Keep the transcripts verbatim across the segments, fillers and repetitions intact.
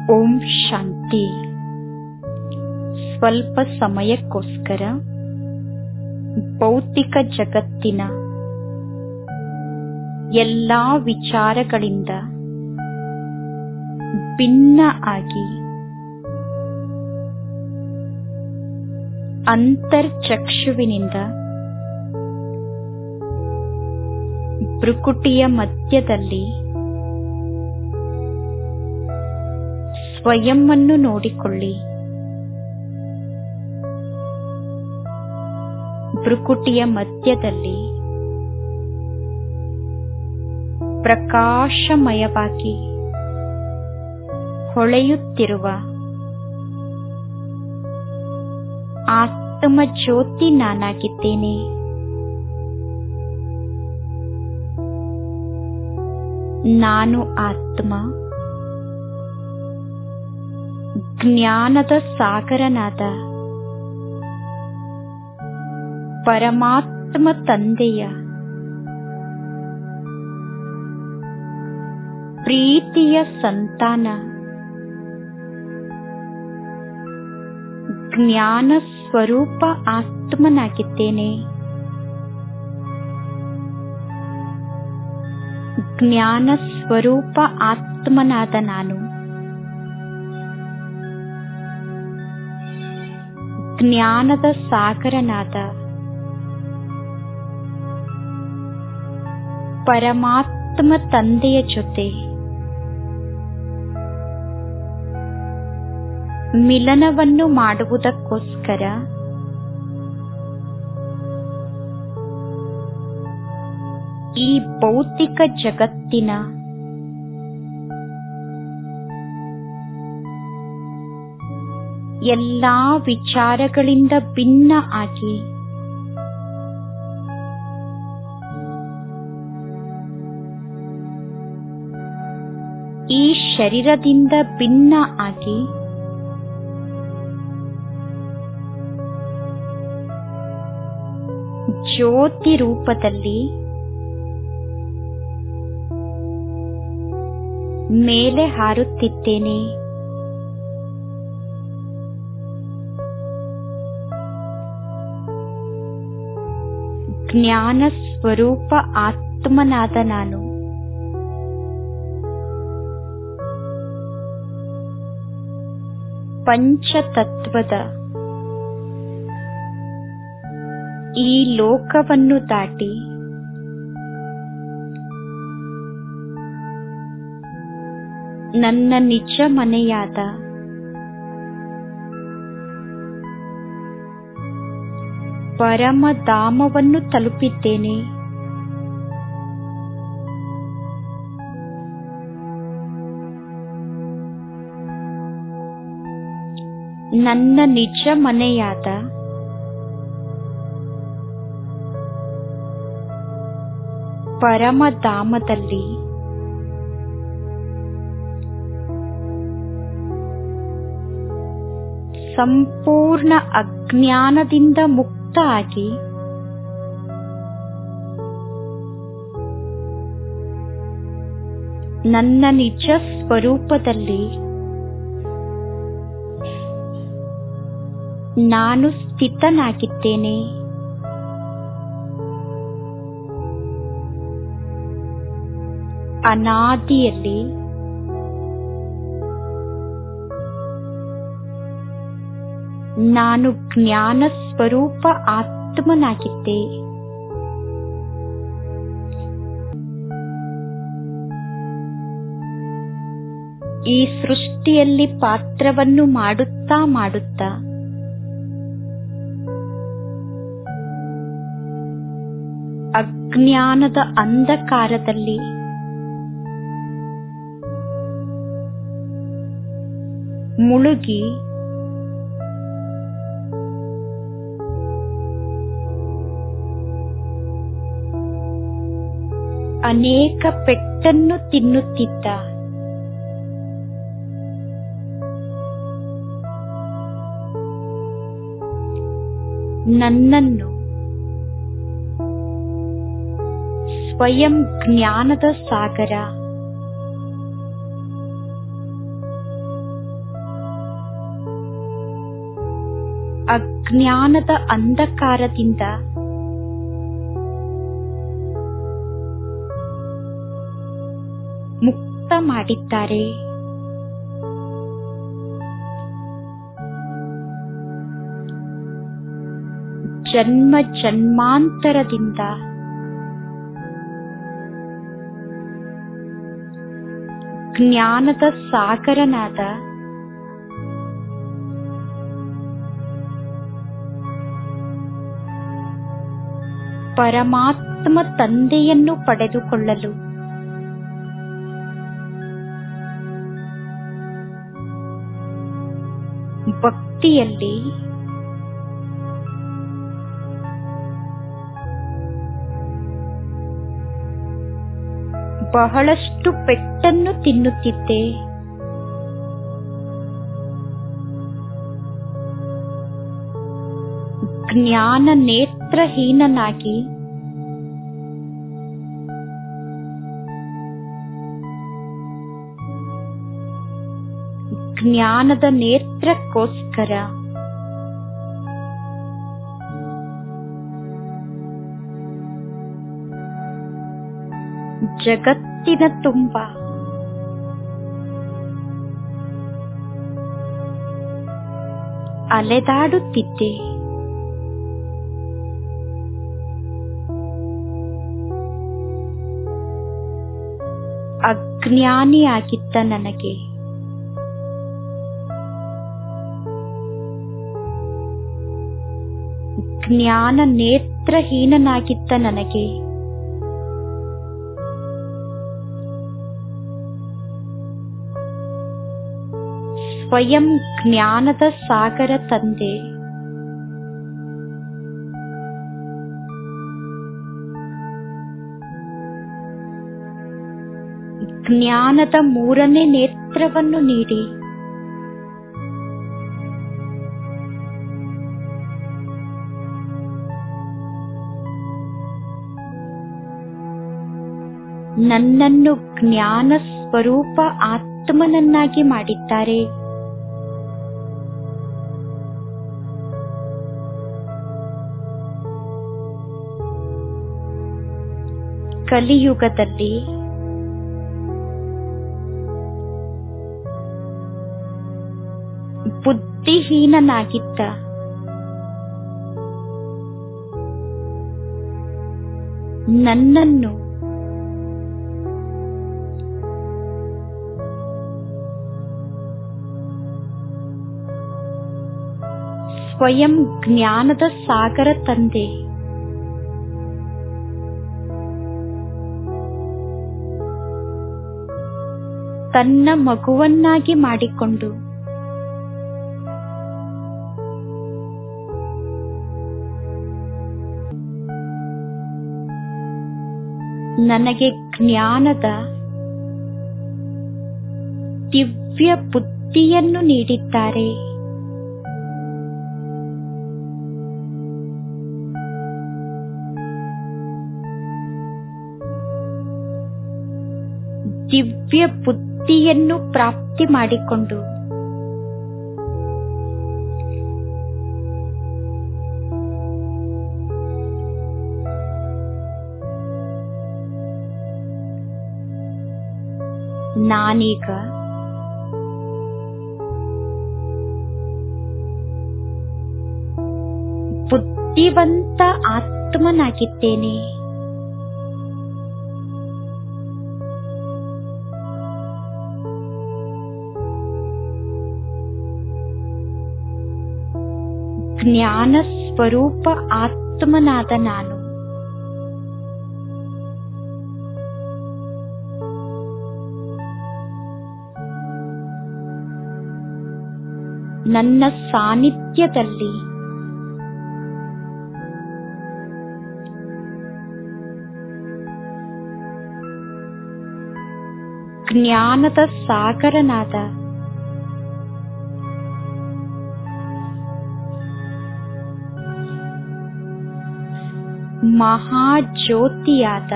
ಓಂ ಶಾಂತಿ. ಸ್ವಲ್ಪ ಸಮಯಕ್ಕೋಸ್ಕರ ಭೌತಿಕ ಜಗತ್ತಿನ ಎಲ್ಲಾ ವಿಚಾರಗಳಿಂದ ಭಿನ್ನ ಆಗಿ ಅಂತರ್ಚಕ್ಷುವಿನಿಂದ ಭ್ರುಕುಟಿಯ ಮಧ್ಯದಲ್ಲಿ ಸ್ವಯಂವನ್ನು ನೋಡಿಕೊಳ್ಳಿ. ಭ್ರುಕುಟಿಯ ಮಧ್ಯದಲ್ಲಿ ಪ್ರಕಾಶಮಯವಾಗಿ ಹೊಳೆಯುತ್ತಿರುವ ಆತ್ಮ ಜ್ಯೋತಿ ನಾನಾಗಿದ್ದೇನೆ. ನಾನು ಆತ್ಮ ಜ್ಞಾನದ ಸಾಗರನಾದ ಪರಮಾತ್ಮ ತಂದೆಯ ಪ್ರೀತಿಯ ಸಂತಾನ. ಜ್ಞಾನ ಸ್ವರೂಪ ಆತ್ಮನಾಗಿದ್ದೇನೆ. ಜ್ಞಾನ ಸ್ವರೂಪ ಆತ್ಮನಾದ ನಾನು ಜ್ಞಾನದ ಸಾಗರನಾದ ಪರಮಾತ್ಮ ತಂದೆಯ ಜೊತೆ ಮಿಲನವನ್ನು ಮಾಡುವುದಕ್ಕೋಸ್ಕರ ಈ ಭೌತಿಕ ಜಗತ್ತಿನ ಎಲ್ಲಾ ವಿಚಾರಗಳಿಂದ ಭಿನ್ನ ಆಗಿ ಈ ಶರೀರದಿಂದ ಭಿನ್ನ ಆಗಿ ಜ್ಯೋತಿ ರೂಪದಲ್ಲಿ ಮೇಲೆ ಹಾರುತ್ತಿದ್ದೇನೆ. ಜ್ಞಾನ ಸ್ವರೂಪ ಆತ್ಮನಾದ ನಾನು ಪಂಚತತ್ವದ ಈ ಲೋಕವನ್ನು ದಾಟಿ ನನ್ನ ನಿಜ ಮನೆಯಾದ ಪರಮಧಾಮವನ್ನು ತಲುಪಿದ್ದೇನೆ. ನನ್ನ ನಿಜ ಮನೆಯಾದ ಪರಮಧಾಮದಲ್ಲಿ ಸಂಪೂರ್ಣ ಅಜ್ಞಾನದಿಂದ ಮುಕ್ತ ಆಗಿ ನನ್ನ ನಿಜ ಸ್ವರೂಪದಲ್ಲಿ ನಾನು ಸ್ಥಿತನಾಗಿದ್ದೇನೆ. ಅನಾದಿಯಲ್ಲಿ ನಾನು ಜ್ಞಾನ ಸ್ವರೂಪ ಆತ್ಮನಾಗಿದ್ದೆ. ಈ ಸೃಷ್ಟಿಯಲ್ಲಿ ಪಾತ್ರವನ್ನು ಮಾಡುತ್ತಾ ಮಾಡುತ್ತಾ ಅಜ್ಞಾನದ ಅಂಧಕಾರದಲ್ಲಿ ಮುಳುಗಿ ಅನೇಕ ಪೆಟ್ಟನ್ನು ತಿನ್ನುತ್ತಿದ್ದ ನನ್ನನ್ನು ಸ್ವಯಂ ಜ್ಞಾನದ ಸಾಗರ ಅಜ್ಞಾನದ ಅಂಧಕಾರದಿಂದ ಮುಕ್ತ ಮಾಡಿದ್ದಾರೆ. ಜನ್ಮ ಜನ್ಮಾಂತರದಿಂದ ಜ್ಞಾನದ ಸಾಗರನಾದ ಪರಮಾತ್ಮ ತಂದೆಯನ್ನು ಪಡೆದುಕೊಳ್ಳಲು ಭಕ್ತಿಯಲ್ಲಿ ಬಹಳಷ್ಟು ಪೆಟ್ಟನ್ನು ತಿನ್ನುತ್ತಿದ್ದೆ. ಜ್ಞಾನ ನೇತ್ರಹೀನನಾಗಿ ಜ್ಞಾನದ ನೇತ್ರಕ್ಕೋಸ್ಕರ ಜಗತ್ತಿನ ತುಂಬ ಅಲೆದಾಡುತ್ತಿದ್ದೆ. ಅಜ್ಞಾನಿಯಾಗಿದ್ದ ನನಗೆ ಜ್ಞಾನ ನೇತ್ರಹೀನನಾಗಿದ್ದ ನನಗೆ ಸ್ವಯಂ ಜ್ಞಾನದ ಸಾಗರ ತಂದೆ ಜ್ಞಾನದ ಮೂರನೇ ನೇತ್ರವನ್ನು ನೀಡಿ ನನ್ನನ್ನು ಜ್ಞಾನ ಸ್ವರೂಪ ಆತ್ಮನನ್ನಾಗಿ ಮಾಡಿದ್ದಾರೆ. ಕಲಿಯುಗದಲ್ಲಿ ಬುದ್ಧಿಹೀನನಾಗಿದ್ದ ನನ್ನನ್ನು ಸ್ವಯಂ ಜ್ಞಾನದ ಸಾಗರ ತಂದೆ ತನ್ನ ಮಗುವನ್ನಾಗಿ ಮಾಡಿಕೊಂಡು ನನಗೆ ಜ್ಞಾನದ ದಿವ್ಯ ಬುದ್ಧಿಯನ್ನು ನೀಡಿದ್ದಾರೆ. ದಿವ್ಯ ಬುದ್ಧಿಯನ್ನು ಪ್ರಾಪ್ತಿ ಮಾಡಿಕೊಂಡು ನಾನೀಗ ಬುದ್ಧಿವಂತ ಆತ್ಮನಾಗಿದ್ದೇನೆ. ಜ್ಞಾನ ಸ್ವರೂಪ ಆತ್ಮನಾದ ನಾನು ನನ್ನ ಸಾನ್ನಿಧ್ಯದಲ್ಲಿ ಜ್ಞಾನದ ಸಾಗರನಾದ ಮಹಾಜ್ಯೋತಿಯಾದ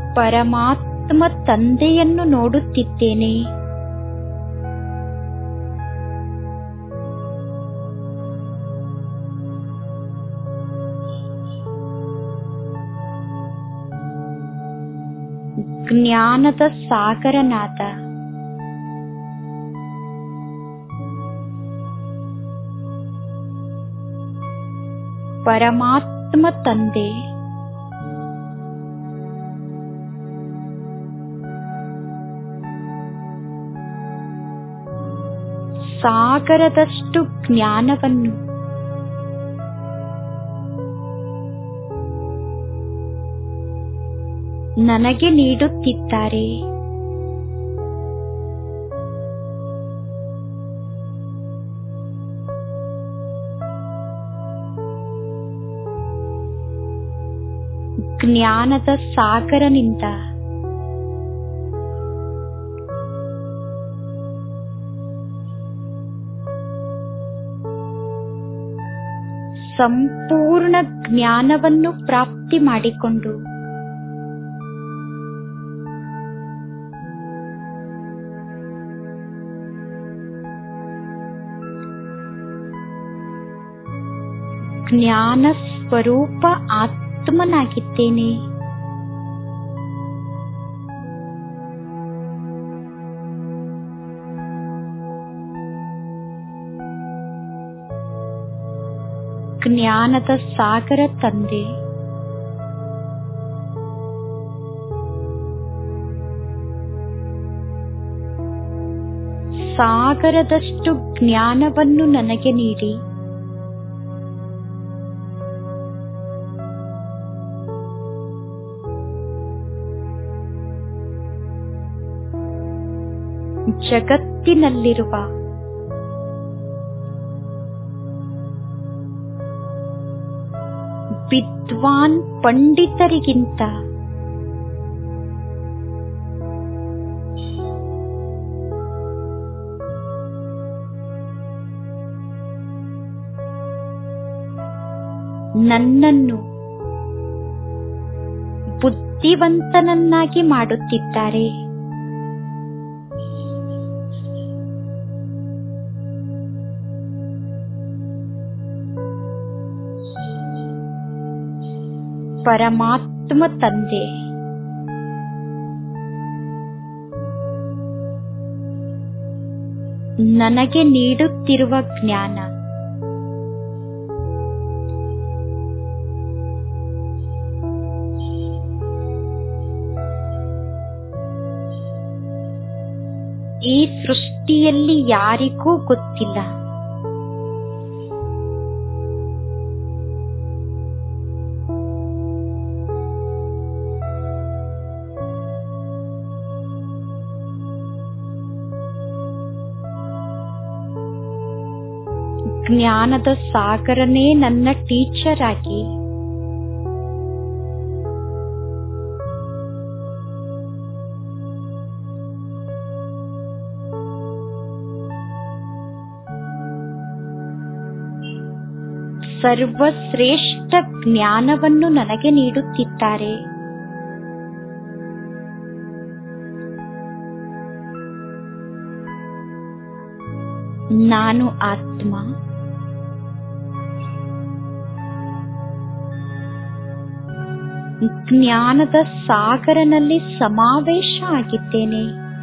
ಪರಮಾತ್ಮ ತಂದೆಯನ್ನು ನೋಡುತ್ತಿದ್ದೇನೆ. ಜ್ಞಾನದ ಸಾಗರನಾದ ಪರಮಾತ್ಮ ತಂದೆ ಸಾಗರದಷ್ಟು ಜ್ಞಾನವನ್ನು ನನಗೆ ನೀಡುತ್ತಿದ್ದಾರೆ. ಜ್ಞಾನದ ಸಾಗರನಿಂದ ಸಂಪೂರ್ಣ ಜ್ಞಾನವನ್ನು ಪ್ರಾಪ್ತಿ ಮಾಡಿಕೊಂಡು ಜ್ಞಾನ ಸ್ವರೂಪ ಆತ್ಮನಾಗಿದ್ದೇನೆ. ಜ್ಞಾನದ ಸಾಗರ ತಂದೆ ಸಾಗರದಷ್ಟು ಜ್ಞಾನವನ್ನು ನನಗೆ ನೀಡಿ ಜಗತ್ತಿನಲ್ಲಿರುವ ವಿದ್ವಾನ್ ಪಂಡಿತರಿಗಿಂತ ನನ್ನನ್ನು ಬುದ್ಧಿವಂತನನ್ನಾಗಿ ಮಾಡುತ್ತಿದ್ದಾರೆ. ಪರಮಾತ್ಮ ತಂದೆ ನನಗೆ ನೀಡುತ್ತಿರುವ ಜ್ಞಾನ ಈ ಸೃಷ್ಟಿಯಲ್ಲಿ ಯಾರಿಗೂ ಗೊತ್ತಿಲ್ಲ. ಜ್ಞಾನದ ಸಾಗರನೇ ನನ್ನ ಟೀಚರ್ ಆಗಿ ಸರ್ವಶ್ರೇಷ್ಠ ಜ್ಞಾನವನ್ನು ನನಗೆ ನೀಡುತ್ತಿದ್ದಾರೆ. ನಾನು ಆತ್ಮ ಜ್ಞಾನದ ಸಾಗರನಲ್ಲಿ ಸಮಾವೇಶ ಆಗಿದ್ದೇನೆ.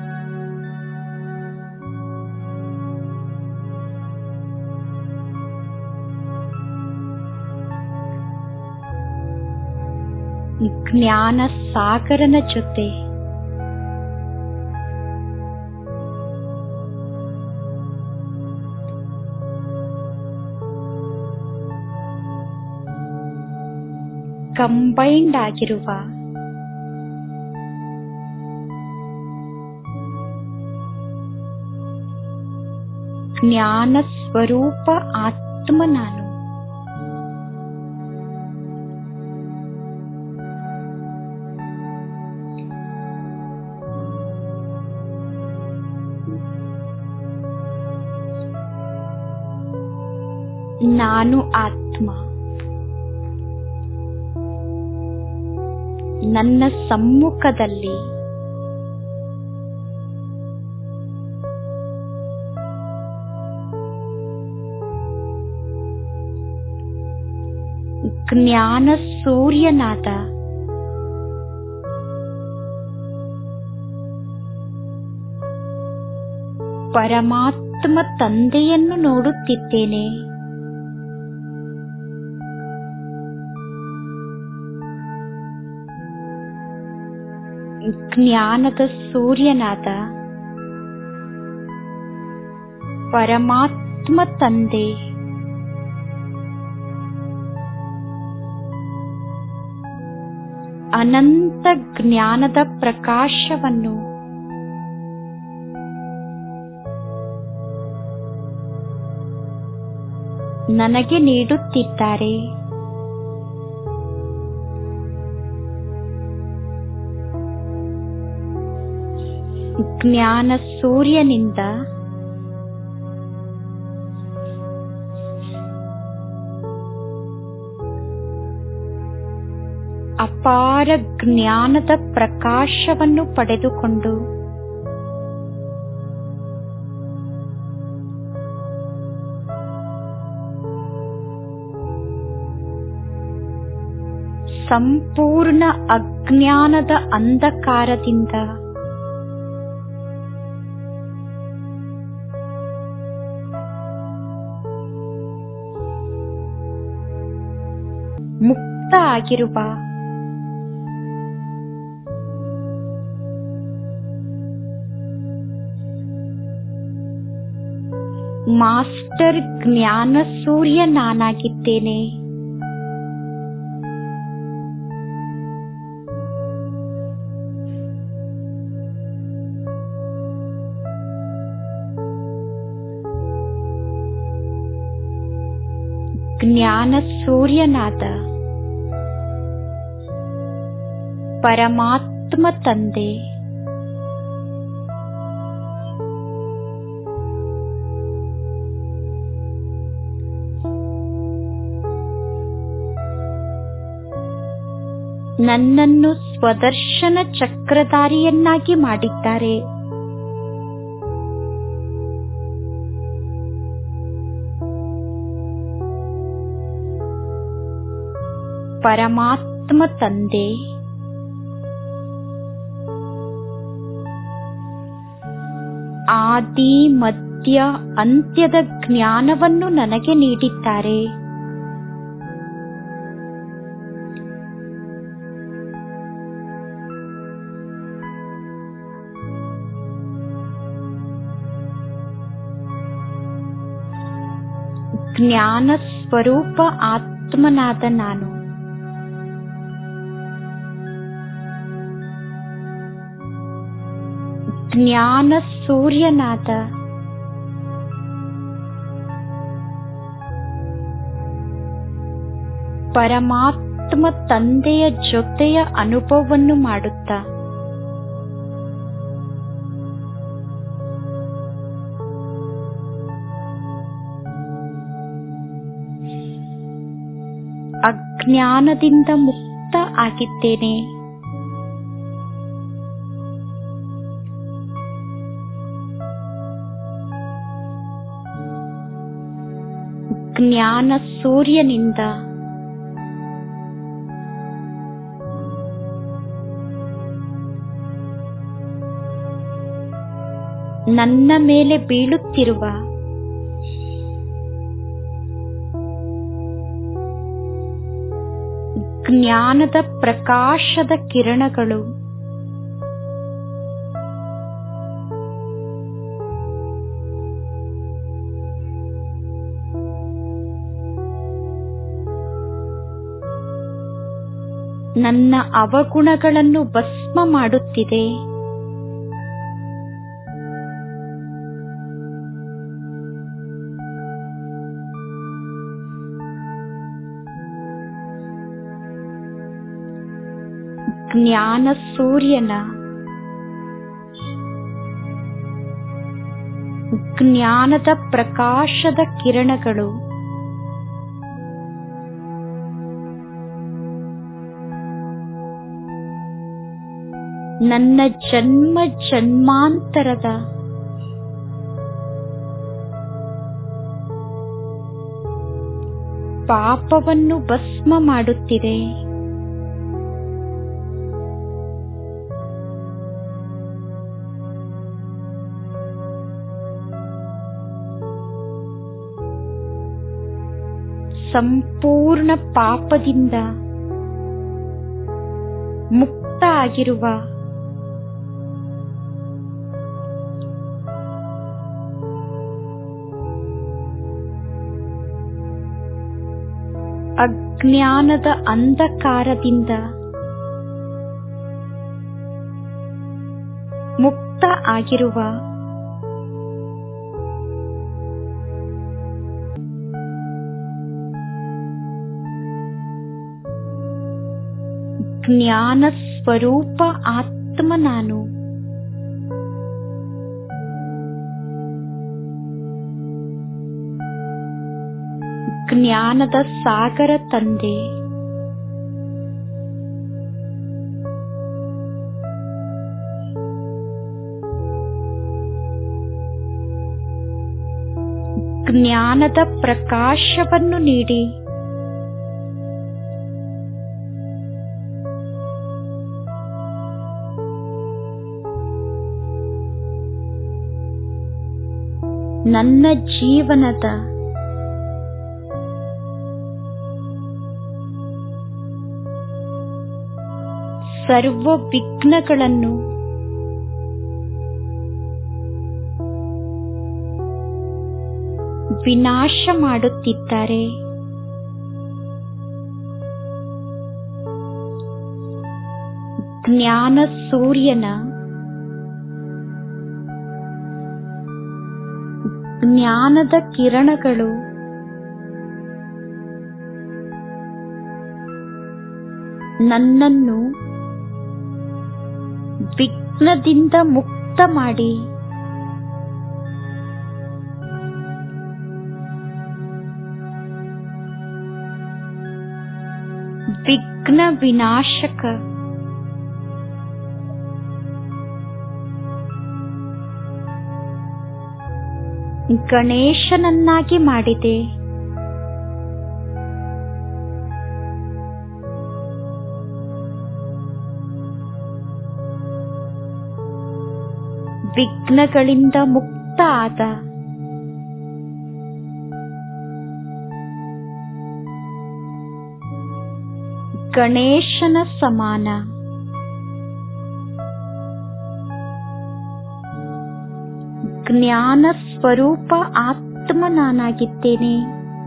ಜ್ಞಾನ ಸಾಗರನ ಜೊತೆ ಕಂಬೈನ್ಡ್ ಆಗಿರುವ ಜ್ಞಾನ ಸ್ವರೂಪ ಆತ್ಮ ನಾನು. ನಾನು ಆತ್ಮ ನನ್ನ ಸಮ್ಮುಖದಲ್ಲಿ ಜ್ಞಾನ ಸೂರ್ಯನಾದ ಪರಮಾತ್ಮ ತಂದೆಯನ್ನು ನೋಡುತ್ತಿದ್ದೇನೆ. ಜ್ಞಾನದ ಸೂರ್ಯನಾದ ಪರಮಾತ್ಮ ತಂದೆ ಅನಂತ ಜ್ಞಾನದ ಪ್ರಕಾಶವನ್ನು ನನಗೆ ನೀಡುತ್ತಿದ್ದಾರೆ. ಜ್ಞಾನ ಸೂರ್ಯನಿಂದ ಅಪಾರ ಜ್ಞಾನದ ಪ್ರಕಾಶವನ್ನು ಪಡೆದುಕೊಂಡು ಸಂಪೂರ್ಣ ಅಜ್ಞಾನದ ಅಂಧಕಾರದಿಂದ ಮುಕ್ತ ಆಗಿರುವ ಮಾಸ್ಟರ್ ಜ್ಞಾನ ಸೂರ್ಯ ನಾನಾಗಿದ್ದೇನೆ. ಜ್ಞಾನ ಸೂರ್ಯನಾದ ಪರಮಾತ್ಮ ತಂದೆ ನನ್ನನ್ನು ಸ್ವದರ್ಶನ ಚಕ್ರಧಾರಿಯನ್ನಾಗಿ ಮಾಡಿದ್ದಾರೆ. ಪರಮಾತ್ಮ ತಂದೆ ಆದಿ ಮಧ್ಯ ಅಂತ್ಯದ ಜ್ಞಾನವನ್ನು ನನಗೆ ನೀಡಿದ್ದಾರೆ. ಜ್ಞಾನ ಸ್ವರೂಪ ಆತ್ಮನಾದ ನಾನು ಜ್ಞಾನ ಸೂರ್ಯನಾದ ಪರಮಾತ್ಮ ತಂದೆಯ ಜೊತೆಯ ಅನುಭವವನ್ನು ಮಾಡುತ್ತಾ ಅಜ್ಞಾನದಿಂದ ಮುಕ್ತ ಆಗಿದ್ದೇನೆ. ಜ್ಞಾನ ಸೂರ್ಯನಿಂದ ನನ್ನ ಮೇಲೆ ಬೀಳುತ್ತಿರುವ ಜ್ಞಾನದ ಪ್ರಕಾಶದ ಕಿರಣಗಳು ನನ್ನ ಅವಗುಣಗಳನ್ನು ಭಸ್ಮ ಮಾಡುತ್ತಿದೆ. ಜ್ಞಾನ ಸೂರ್ಯನ ಜ್ಞಾನದ ಪ್ರಕಾಶದ ಕಿರಣಗಳು ನನ್ನ ಜನ್ಮ ಜನ್ಮಾಂತರದ ಪಾಪವನ್ನು ಭಸ್ಮ ಮಾಡುತ್ತಿದೆ. ಸಂಪೂರ್ಣ ಪಾಪದಿಂದ ಮುಕ್ತ ಆಗಿರುವ ಅಜ್ಞಾನದ ಅಂಧಕಾರದಿಂದ ಮುಕ್ತ ಆಗಿರುವ ಜ್ಞಾನ ಸ್ವರೂಪ ಆತ್ಮ ನಾನು. ಜ್ಞಾನದ ಸಾಗರ ತಂದೆ. ಜ್ಞಾನದ ಪ್ರಕಾಶವನ್ನು ನೀಡಿ ನನ್ನ ಜೀವನದ ಸರ್ವ ವಿಘ್ನಗಳನ್ನು ವಿನಾಶ ಮಾಡುತ್ತಿದ್ದಾರೆ. ಜ್ಞಾನ ಸೂರ್ಯನ ಜ್ಞಾನದ ಕಿರಣಗಳು ನನ್ನನ್ನು ವಿಘ್ನದಿಂದ ಮುಕ್ತ ಮಾಡಿ ವಿಘ್ನ ವಿನಾಶಕ ಗಣೇಶನನ್ನಾಗಿ ಮಾಡಿದೆ. ವಿಘ್ನಗಳಿಂದ ಮುಕ್ತ ಆದ ಗಣೇಶನ ಸಮಾನ ಜ್ಞಾನ ಸ್ವರೂಪ ಆತ್ಮ ನಾನಾಗಿದ್ದೇನೆ.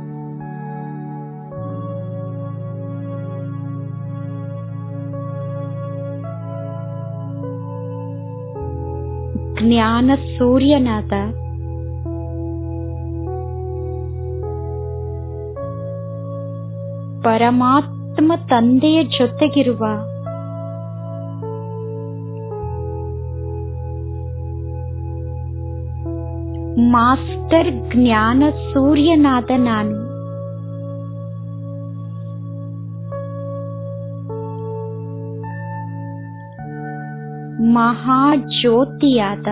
ಜ್ಞಾನ ಸೂರ್ಯನಾದ ಪರಮಾತ್ಮ ತಂದೆಯ ಜೊತೆಗಿರುವ ಮಾಸ್ಟರ್ ಜ್ಞಾನ ಸೂರ್ಯನಾದ ನಾನು ಮಹಾಜ್ಯೋತಿಯಾದ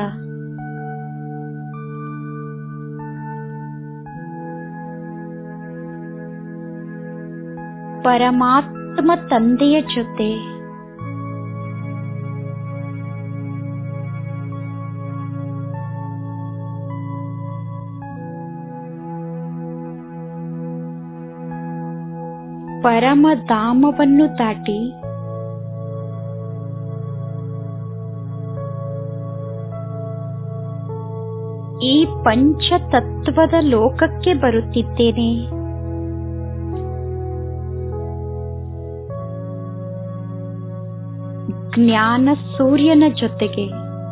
ಪರಮಾತ್ಮ ತಂದೆಯ ಜೊತೆ ಪರಮಧಾಮವನ್ನು ದಾಟಿ ಈ ಪಂಚತತ್ವದ ಲೋಕಕ್ಕೆ ಬರುತ್ತಿದ್ದೇನೆ. ಜ್ಞಾನ ಸೂರ್ಯನ ಜೊತೆಗೆ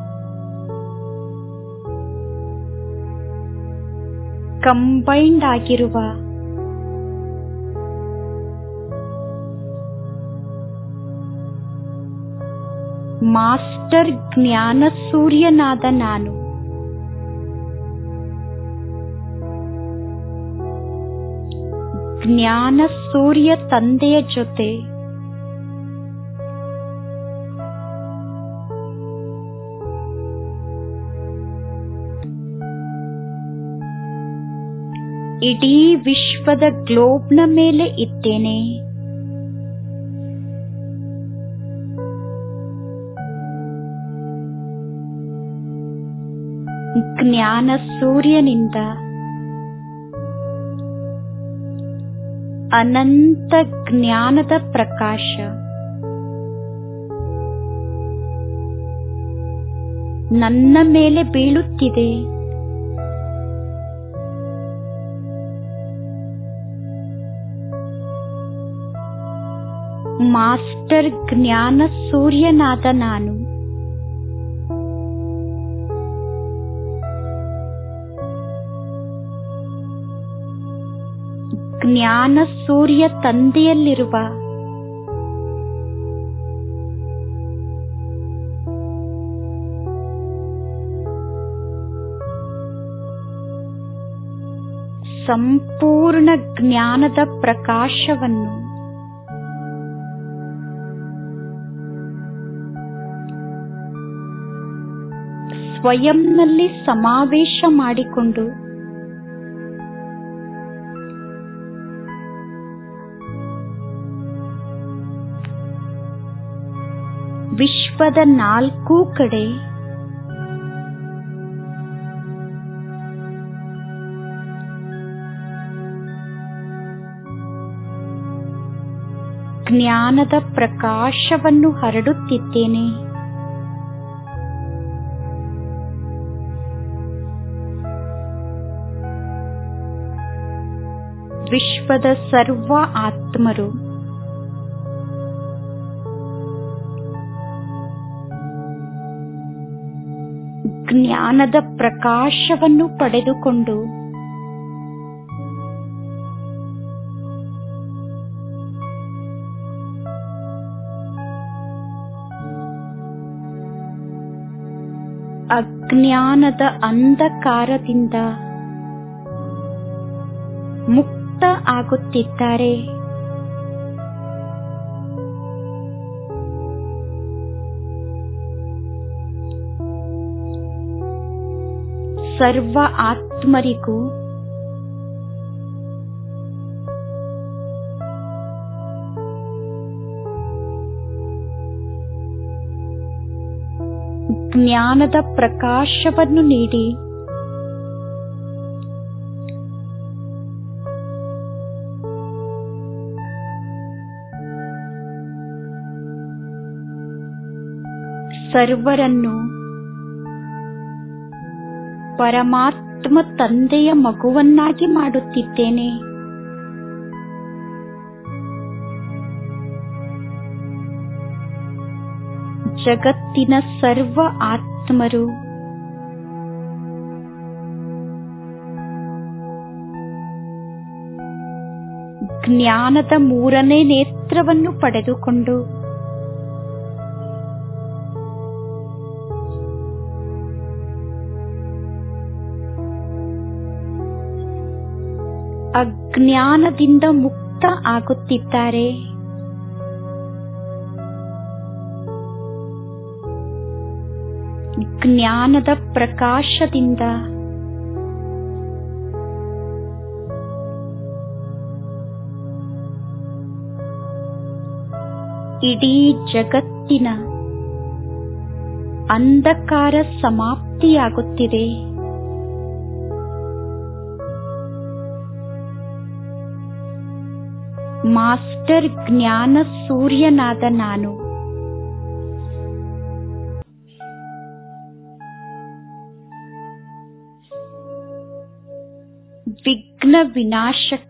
ಕಂಬೈಂಡ್ ಆಗಿರುವ ಮಾಸ್ಟರ್ ಜ್ಞಾನ ಸೂರ್ಯನಾದ ನಾನು ಜ್ಞಾನ ಸೂರ್ಯ ತಂದೆಯ ಜೊತೆ ಇಡೀ ವಿಶ್ವದ ಗ್ಲೋಬ್ನ ಮೇಲೆ ಇದ್ದೇನೆ. ಜ್ಞಾನ ಸೂರ್ಯನಿಂದ ಅನಂತ ಜ್ಞಾನದ ಪ್ರಕಾಶ ನನ್ನ ಮೇಲೆ ಬೀಳುತ್ತಿದೆ. ಮಾಸ್ಟರ್ ಜ್ಞಾನ ಸೂರ್ಯನಾದ ನಾನು ಜ್ಞಾನ ಸೂರ್ಯ ತಂದೆಯಲ್ಲಿರುವ ಸಂಪೂರ್ಣ ಜ್ಞಾನದ ಪ್ರಕಾಶವನ್ನು ಸ್ವಯಂನಲ್ಲಿ ಸಮಾವೇಶ ಮಾಡಿಕೊಂಡು ವಿಶ್ವದ ನಾಲ್ಕೂ ಕಡೆ ಜ್ಞಾನದ ಪ್ರಕಾಶವನ್ನು ಹರಡುತ್ತಿದ್ದೇನೆ. ವಿಶ್ವದ ಸರ್ವ ಆತ್ಮರು ಜ್ಞಾನದ ಪ್ರಕಾಶವನ್ನು ಪಡೆದುಕೊಂಡು ಅಜ್ಞಾನದ ಅಂಧಕಾರದಿಂದ ಮುಕ್ತ ಆಗುತ್ತಿದ್ದಾರೆ. ಸರ್ವ ಆತ್ಮರಿಗೂ ಜ್ಞಾನದ ಪ್ರಕಾಶವನ್ನು ನೀಡಿ ಸರ್ವರನ್ನು ಪರಮಾತ್ಮ ತಂದೆಯ ಮಗುವನ್ನಾಗಿ ಮಾಡುತ್ತಿದ್ದೇನೆ. ಜಗತ್ತಿನ ಸರ್ವ ಆತ್ಮರು ಜ್ಞಾನದ ಮೂರನೇ ನೇತ್ರವನ್ನು ಪಡೆದುಕೊಂಡು ಅಜ್ಞಾನದಿಂದ ಮುಕ್ತ ಆಗುತ್ತಿದ್ದಾರೆ. ಜ್ಞಾನದ ಪ್ರಕಾಶದಿಂದ ಇಡೀ ಜಗತ್ತಿನ ಅಂಧಕಾರ ಸಮಾಪ್ತಿಯಾಗುತ್ತಿದೆ. ಮಾಸ್ಟರ್ ಜ್ಞಾನ ಸೂರ್ಯನಾದ ನಾನು ವಿಘ್ನ ವಿನಾಶಕ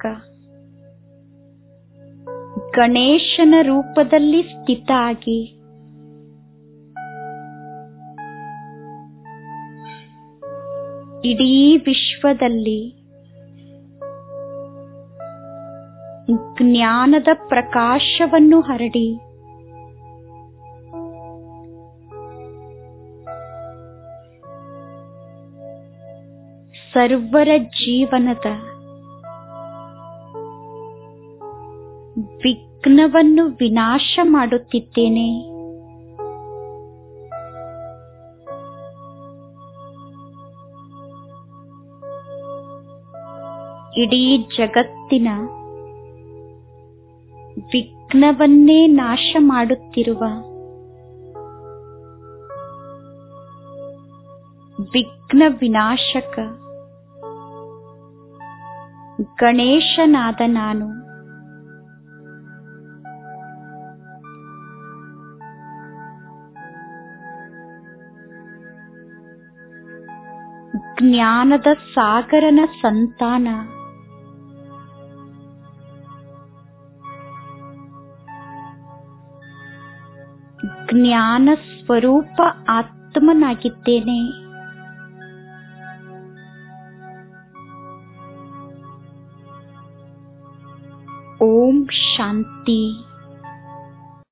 ಗಣೇಶನ ರೂಪದಲ್ಲಿ ಸ್ಥಿತ ಆಗಿ ಇಡೀ ವಿಶ್ವದಲ್ಲಿ ಜ್ಞಾನದ ಪ್ರಕಾಶವನ್ನು ಹರಡಿ ಸರ್ವರ ಜೀವನದ ವಿಘ್ನವನ್ನು ವಿನಾಶ ಮಾಡುತ್ತಿದ್ದೇನೆ. ಇಡೀ ಜಗತ್ತಿನ ವಿಘ್ನವನ್ನೇ ನಾಶ ಮಾಡುತ್ತಿರುವ ವಿಘ್ನ ವಿನಾಶಕ ಗಣೇಶನಾದ ನಾನು ಜ್ಞಾನದ ಸಾಗರನ ಸಂತಾನ ಜ್ಞಾನ ಸ್ವರೂಪ ಆತ್ಮನಾಗಿದ್ದೇನೆ. ಓಂ ಶಾಂತಿ.